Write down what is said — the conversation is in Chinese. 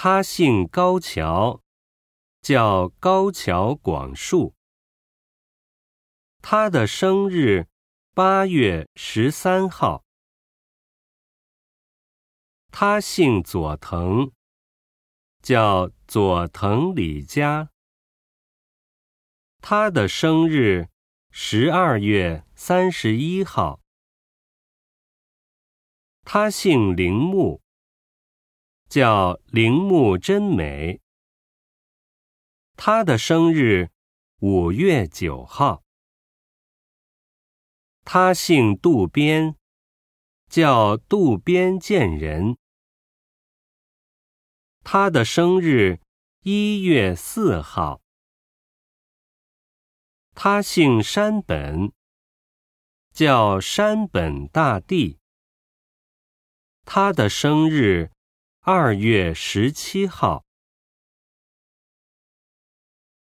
他姓高桥，叫高桥广树。他的生日8月13号。他姓佐藤，叫佐藤李家。他的生日12月31号。他姓铃木，叫铃木真美。他的生日5月9号。他姓渡边，叫渡边健人。他的生日1月4号。他姓山本，叫山本大地。他的生日2月17号。